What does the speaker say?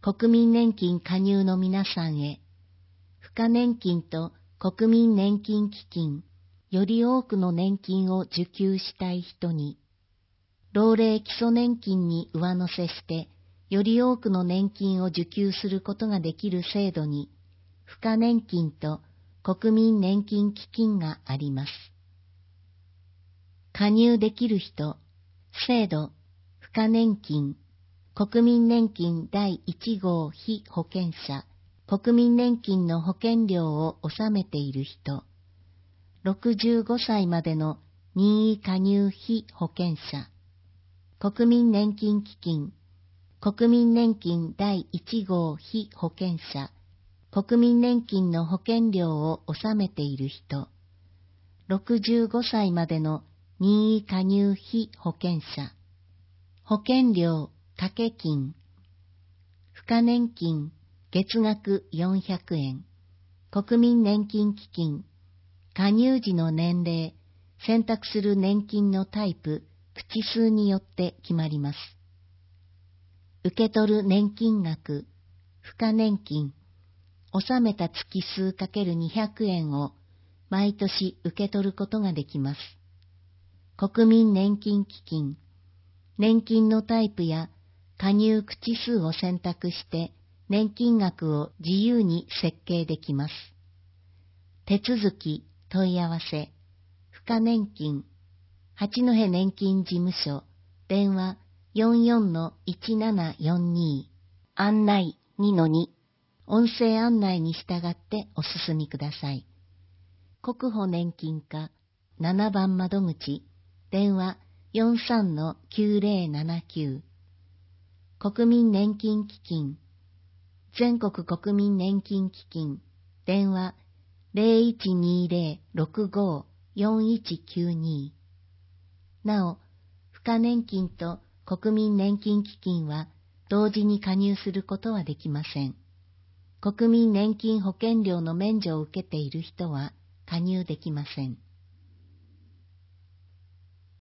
国民年金加入の皆さんへ、付加年金と国民年金基金、より多くの年金を受給したい人に、老齢基礎年金に上乗せして、より多くの年金を受給することができる制度に、付加年金と国民年金基金があります。加入できる人、制度、付加年金、国民年金第1号被保険者、国民年金の保険料を納めている人、65歳までの任意加入被保険者、国民年金基金、国民年金第1号被保険者、国民年金の保険料を納めている人、65歳までの任意加入被保険者、保険料掛金、付加年金月額400円、国民年金基金、加入時の年齢、選択する年金のタイプ、口数によって決まります。受け取る年金額、付加年金、納めた月数 ×200 円を毎年受け取ることができます。国民年金基金、年金のタイプや加入口数を選択して年金額を自由に設計できます。手続き、問い合わせ、付加年金、八戸年金事務所、電話 44-1742、案内 2-2、音声案内に従ってお進みください。国保年金課7番窓口、電話 43-9079、国民年金基金、全国国民年金基金、電話 0120-65-4192。なお、付加年金と国民年金基金は同時に加入することはできません。国民年金保険料の免除を受けている人は加入できません。